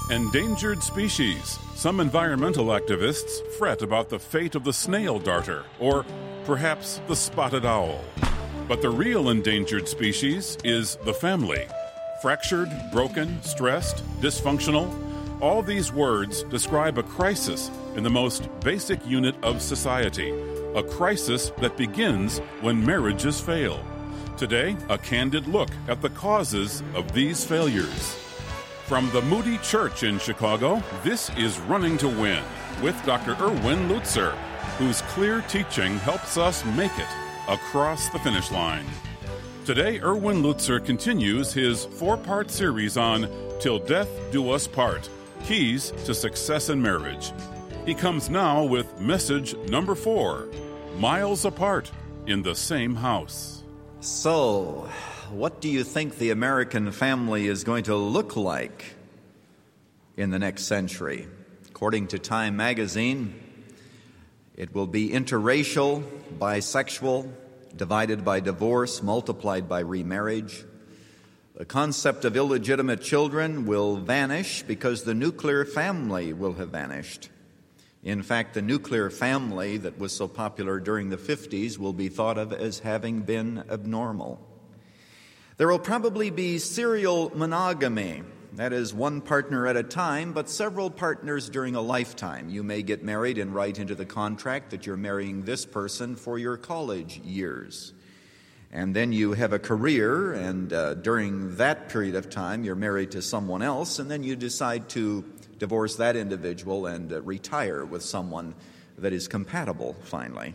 Endangered species. Some environmental activists fret about the fate of the snail darter, or perhaps the spotted owl. But the real endangered species is the family. Fractured, broken, stressed, dysfunctional. All these words describe a crisis in the most basic unit of society. A crisis that begins when marriages fail. Today, a candid look at the causes of these failures. From the Moody Church in Chicago, this is Running to Win with Dr. Erwin Lutzer, whose clear teaching helps us make it across the finish line. Today, Erwin Lutzer continues his four-part series on Till Death Do Us Part, Keys to Success in Marriage. He comes now with message number 4, Miles Apart in the Same House. So, what do you think the American family is going to look like in the next century? According to Time magazine, it will be interracial, bisexual, divided by divorce, multiplied by remarriage. The concept of illegitimate children will vanish because the nuclear family will have vanished. In fact, the nuclear family that was so popular during the 50s will be thought of as having been abnormal. There will probably be serial monogamy, that is, one partner at a time, but several partners during a lifetime. You may get married and write into the contract that you're marrying this person for your college years. And then you have a career, and during that period of time, you're married to someone else, and then you decide to divorce that individual and retire with someone that is compatible, finally.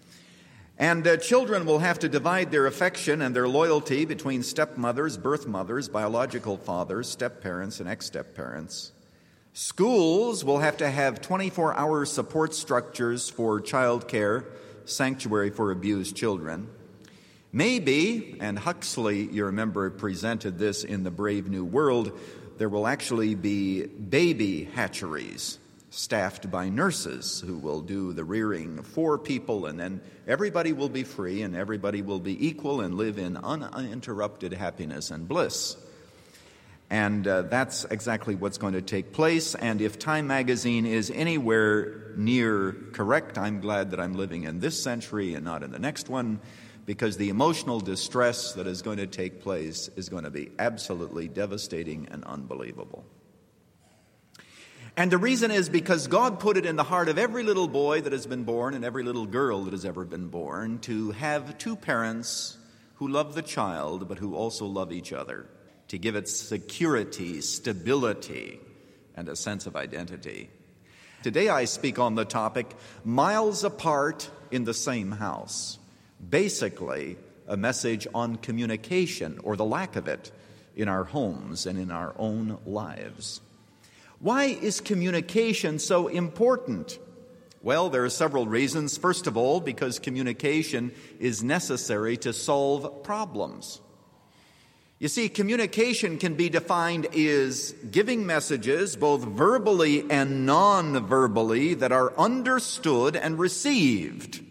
And children will have to divide their affection and their loyalty between stepmothers, birth mothers, biological fathers, step-parents, and ex-step-parents. Schools will have to have 24-hour support structures for child care, sanctuary for abused children. Maybe, and Huxley, you remember, presented this in The Brave New World, there will actually be baby hatcheries staffed by nurses who will do the rearing for people, and then everybody will be free and everybody will be equal and live in uninterrupted happiness and bliss. And that's exactly what's going to take place. And if Time magazine is anywhere near correct, I'm glad that I'm living in this century and not in the next one, because the emotional distress that is going to take place is going to be absolutely devastating and unbelievable. And the reason is because God put it in the heart of every little boy that has been born and every little girl that has ever been born to have two parents who love the child but who also love each other, to give it security, stability, and a sense of identity. Today I speak on the topic, Miles Apart in the Same House. Basically, a message on communication, or the lack of it, in our homes and in our own lives. Why is communication so important? Well, there are several reasons. First of all, because communication is necessary to solve problems. You see, communication can be defined as giving messages, both verbally and non-verbally, that are understood and received.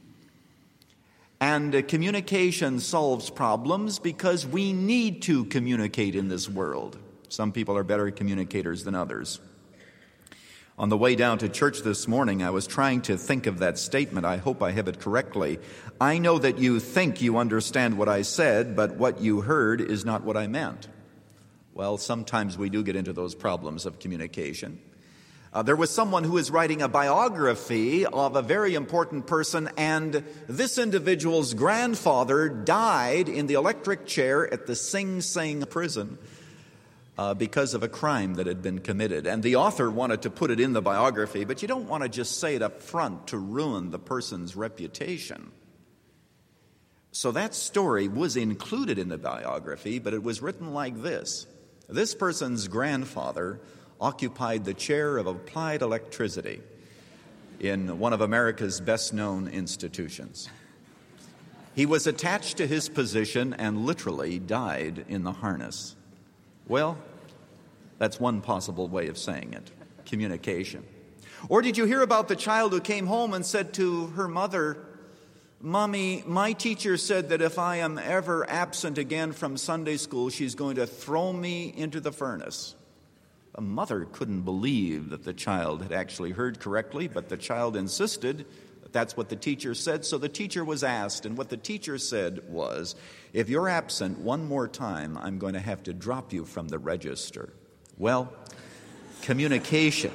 And communication solves problems because we need to communicate in this world. Some people are better communicators than others. On the way down to church this morning, I was trying to think of that statement. I hope I have it correctly. I know that you think you understand what I said, but what you heard is not what I meant. Well, sometimes we do get into those problems of communication. There was someone who was writing a biography of a very important person, and this individual's grandfather died in the electric chair at the Sing Sing prison because of a crime that had been committed. And the author wanted to put it in the biography, but you don't want to just say it up front to ruin the person's reputation. So that story was included in the biography, but it was written like this. This person's grandfather occupied the chair of applied electricity in one of America's best-known institutions. He was attached to his position and literally died in the harness. Well, that's one possible way of saying it, communication. Or did you hear about the child who came home and said to her mother, "Mommy, my teacher said that if I am ever absent again from Sunday school, she's going to throw me into the furnace." A mother couldn't believe that the child had actually heard correctly, but the child insisted that that's what the teacher said, so the teacher was asked, and what the teacher said was, if you're absent one more time, I'm going to have to drop you from the register. Well, communication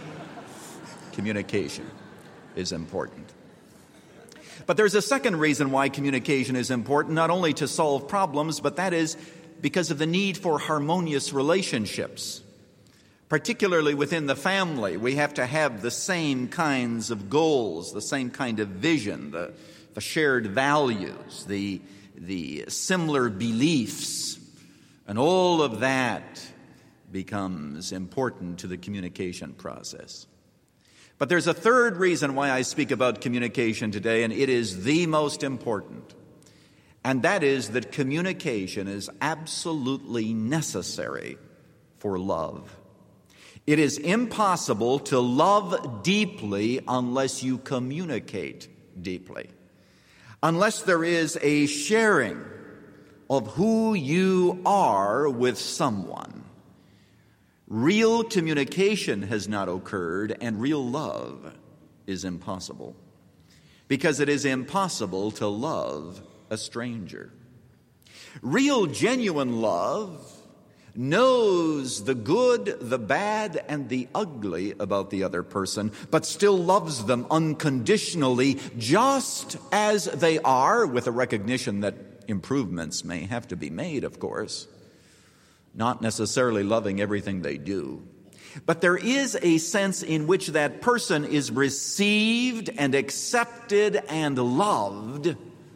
is important. But there's a second reason why communication is important, not only to solve problems, but that is because of the need for harmonious relationships. Particularly within the family, we have to have the same kinds of goals, the same kind of vision, the shared values, the similar beliefs, and all of that becomes important to the communication process. But there's a third reason why I speak about communication today, and it is the most important. And that is that communication is absolutely necessary for love. It is impossible to love deeply unless you communicate deeply. Unless there is a sharing of who you are with someone. Real communication has not occurred, and real love is impossible. Because it is impossible to love a stranger. Real, genuine love knows the good, the bad, and the ugly about the other person, but still loves them unconditionally, just as they are, with a recognition that improvements may have to be made, of course. Not necessarily loving everything they do. But there is a sense in which that person is received and accepted and loved,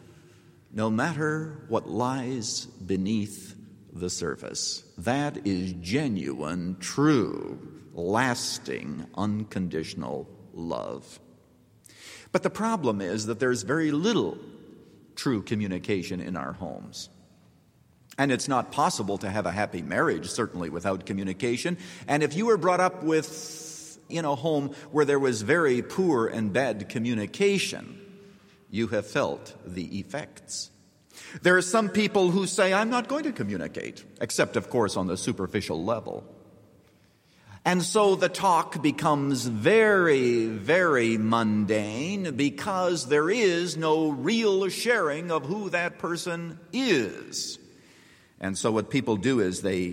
no matter what lies beneath the surface. That is genuine, true, lasting, unconditional love. But the problem is that there's very little true communication in our homes. And it's not possible to have a happy marriage, certainly, without communication. And if you were brought up in a home where there was very poor and bad communication, you have felt the effects. There are some people who say, I'm not going to communicate, except, of course, on the superficial level. And so the talk becomes very, very mundane because there is no real sharing of who that person is. And so what people do is they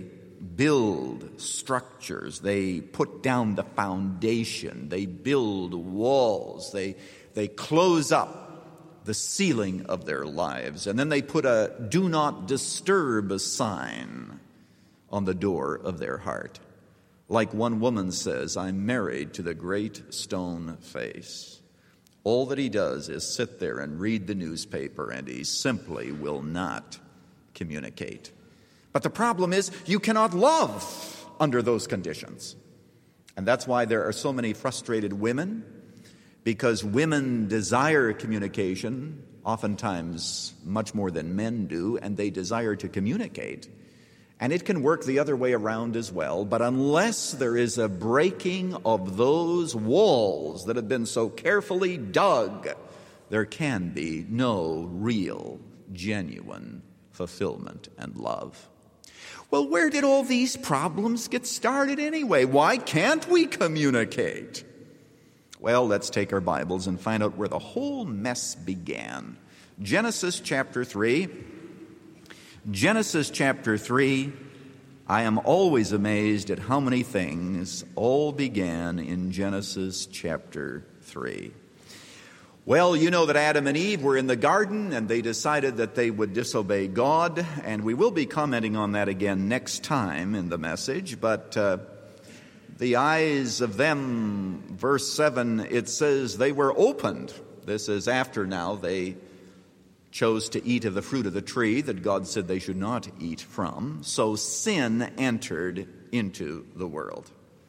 build structures, they put down the foundation, they build walls, they close up the ceiling of their lives, and then they put a do not disturb sign on the door of their heart. Like one woman says, I'm married to the great stone face. All that he does is sit there and read the newspaper, and he simply will not communicate. But the problem is, you cannot love under those conditions. And that's why there are so many frustrated women, because women desire communication, oftentimes much more than men do, and they desire to communicate. And it can work the other way around as well, but unless there is a breaking of those walls that have been so carefully dug, there can be no real, genuine fulfillment and love. Well, where did all these problems get started anyway? Why can't we communicate? Well, let's take our Bibles and find out where the whole mess began. Genesis chapter 3. Genesis chapter 3. I am always amazed at how many things all began in Genesis chapter 3. Well, you know that Adam and Eve were in the garden and they decided that they would disobey God, and we will be commenting on that again next time in the message, but the eyes of them, verse 7, it says they were opened. This is after now they chose to eat of the fruit of the tree that God said they should not eat from. So sin entered into the world.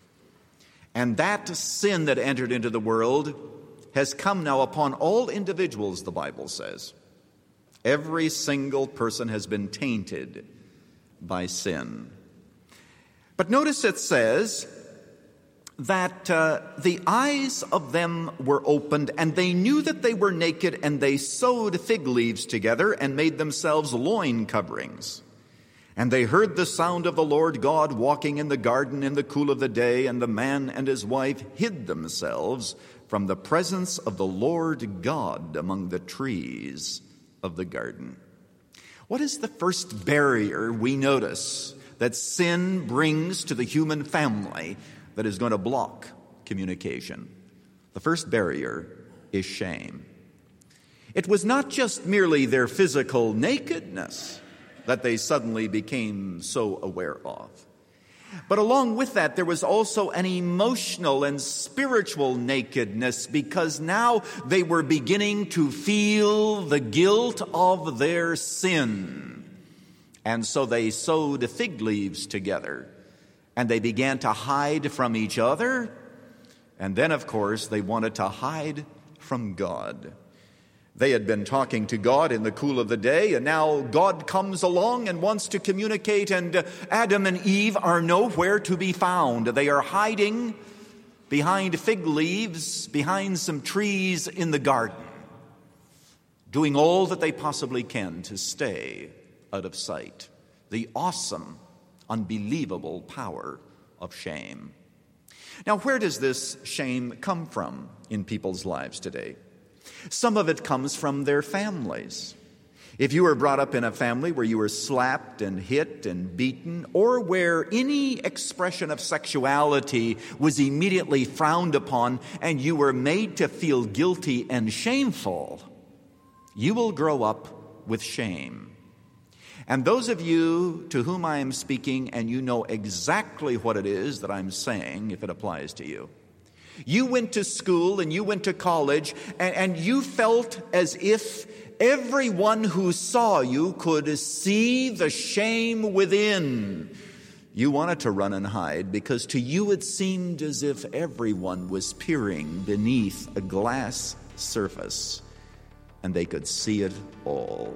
And that sin that entered into the world has come now upon all individuals, the Bible says. Every single person has been tainted by sin. But notice it says that the eyes of them were opened, and they knew that they were naked, and they sewed fig leaves together and made themselves loin coverings. And they heard the sound of the Lord God walking in the garden in the cool of the day, and the man and his wife hid themselves from the presence of the Lord God among the trees of the garden. What is the first barrier we notice that sin brings to the human family that is going to block communication? The first barrier is shame. It was not just merely their physical nakedness that they suddenly became so aware of. But along with that, there was also an emotional and spiritual nakedness, because now they were beginning to feel the guilt of their sin. And so they sewed fig leaves together, and they began to hide from each other. And then, of course, they wanted to hide from God. They had been talking to God in the cool of the day, and now God comes along and wants to communicate, and Adam and Eve are nowhere to be found. They are hiding behind fig leaves, behind some trees in the garden, doing all that they possibly can to stay out of sight. The awesome, unbelievable power of shame. Now, where does this shame come from in people's lives today? Some of it comes from their families. If you were brought up in a family where you were slapped and hit and beaten, or where any expression of sexuality was immediately frowned upon and you were made to feel guilty and shameful, you will grow up with shame. And those of you to whom I am speaking, and you know exactly what it is that I'm saying, if it applies to you, you went to school and you went to college, and you felt as if everyone who saw you could see the shame within. You wanted to run and hide, because to you it seemed as if everyone was peering beneath a glass surface, and they could see it all.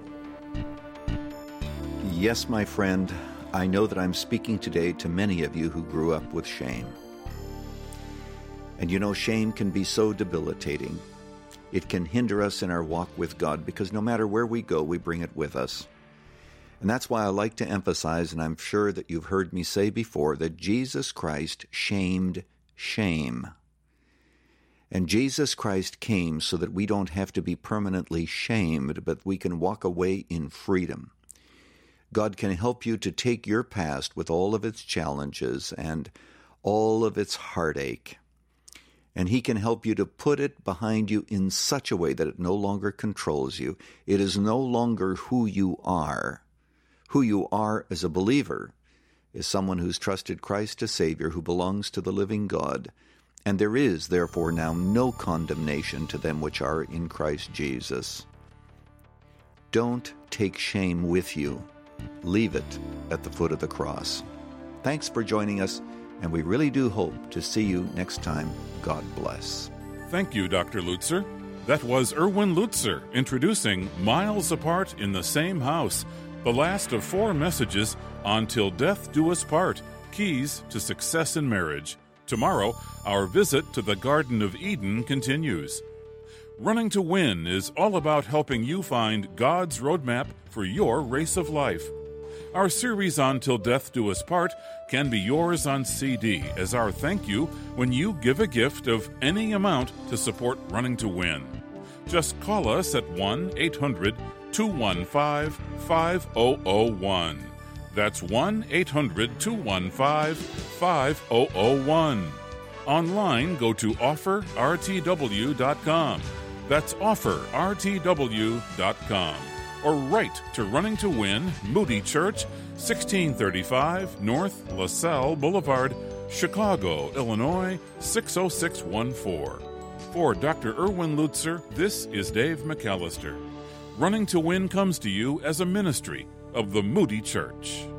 Yes, my friend, I know that I'm speaking today to many of you who grew up with shame. And you know, shame can be so debilitating. It can hinder us in our walk with God, because no matter where we go, we bring it with us. And that's why I like to emphasize, and I'm sure that you've heard me say before, that Jesus Christ shamed shame. And Jesus Christ came so that we don't have to be permanently shamed, but we can walk away in freedom. God can help you to take your past with all of its challenges and all of its heartache, and He can help you to put it behind you in such a way that it no longer controls you. It is no longer who you are. Who you are as a believer is someone who's trusted Christ as Savior, who belongs to the living God. And there is, therefore, now no condemnation to them which are in Christ Jesus. Don't take shame with you. Leave it at the foot of the cross. Thanks for joining us, and we really do hope to see you next time. God bless. Thank you, Dr. Lutzer. That was Erwin Lutzer introducing Miles Apart in the Same House, the last of 4 messages on Till Death Do Us Part, Keys to Success in Marriage. Tomorrow, our visit to the Garden of Eden continues. Running to Win is all about helping you find God's roadmap for your race of life. Our series on Till Death Do Us Part can be yours on CD as our thank you when you give a gift of any amount to support Running to Win. Just call us at 1-800-215-5001. That's 1-800-215-5001. Online, go to offerrtw.com. That's offerrtw.com. Or write to Running to Win, Moody Church, 1635 North LaSalle Boulevard, Chicago, Illinois, 60614. For Dr. Erwin Lutzer, this is Dave McAllister. Running to Win comes to you as a ministry of the Moody Church.